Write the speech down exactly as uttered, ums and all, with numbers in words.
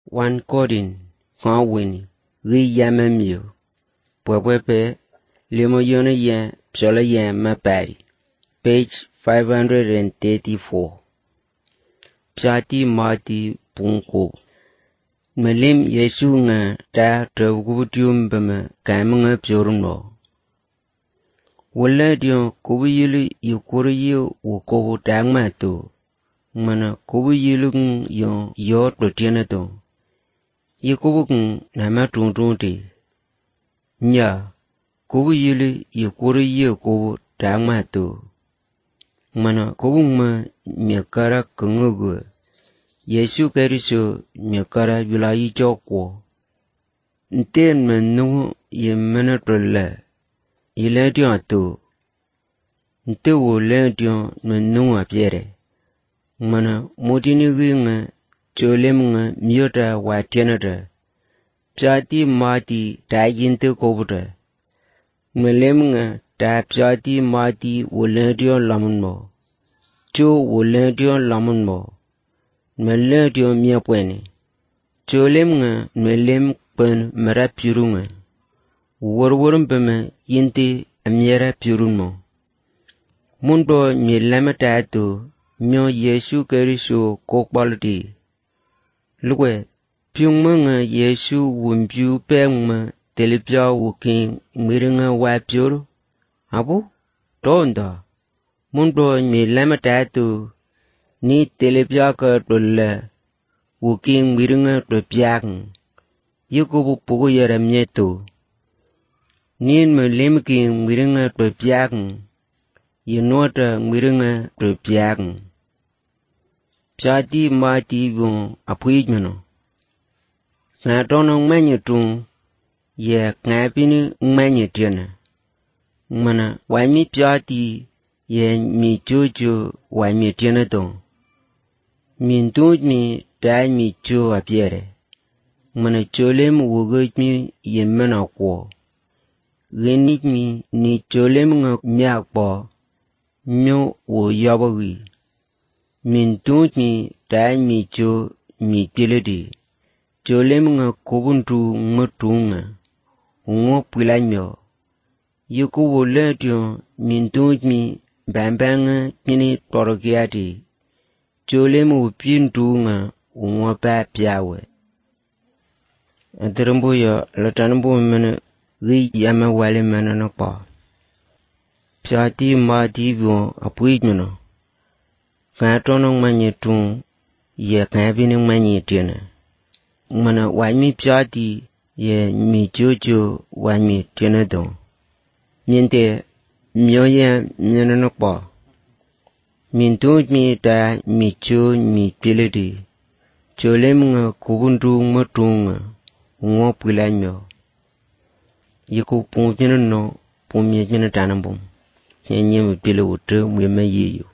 One Coding, Hawin, Ri Yamamio, Pwepepe, Limo Yona Yan, Psola Yan Mapari. Page five hundred thirty-four. Psati Mati Punko. Melim Yesu nga ta tawgutium bama kamanga pyorno. Wala diyo kubuyili yukuriyo wukobu tangmato. Mana kubuyilung yon yot lotianato. Yukubukung nama tungtungti. Nya, kubuyili yukuriyo kubu tangmato. Mana kubungma myakara kungugwa. Yesu Keriso myakara yulayi chokwo. Nten manu yemana tola. Iladion ato. Nte wo ladion manu apiere. Mana mutini ringa cholem nga myota watianata. Psati mati tajinte kobuta. Melem nga ta psati mati wo ladion lamun mo. Cho wo ladion lamun mo. Meladion miapwene. Cholem nga melem pen mera pirunga. Warwarum peme yinte amiera pirun mo. Mundo nyelama tato myo Yesu Keriso kokbalti. Lukwe, pyungma nga Yesu wumpyu pengma telepya wuking miringa wapyoro. Apo? Tonda. Mundo nyelama tato ni telepya ka tola wuking miringa topyang. Yukubu pugo yara myeto. Nin me lemking miringa topyang. Yenota miringa topyang. Psati mati bon apuijmano. Nga tono ngmanyo tung. Ye ngapini ngmanyo tiana. Mana waimi psati ye mi chocho waimi tiana tong. Min tuj mi ta mi cho apiere. Mana cholem wugoj mi yemana kwo. Genik mi ni cholem nga miakpo. Myo wo yabawi. Min tuj mi ta mi cho mi piledi. Cholem nga kubuntu ngotunga. Ngo pilanyo. Yuku wo letyo min tuj mi bambanga kini torokiati. Cholem wo pintu nga ngo pa piawe. Adarumbu yo latanumbu mene ri yama wale mene nakpa. Psati mati bon apuijmano. Katono ngmanye tung ye kabini ngmanye tiana. Mana waimi psati ye mi chocho waimi tiana don. Miente myoya myana nakpa. Mintuj mi ta mi cho mi piledi. Cholem nga kubuntu ngotunga. Ngo pilanyo. Yiku pungpina no pumye jina tanambum. Nye nye mpile utu mweme yiyo.